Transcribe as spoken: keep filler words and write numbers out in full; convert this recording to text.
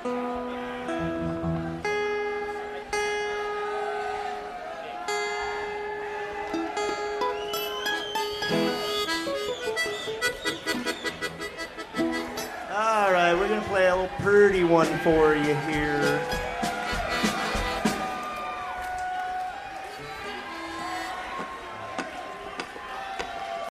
All right, we're going to play a little pretty one for you here.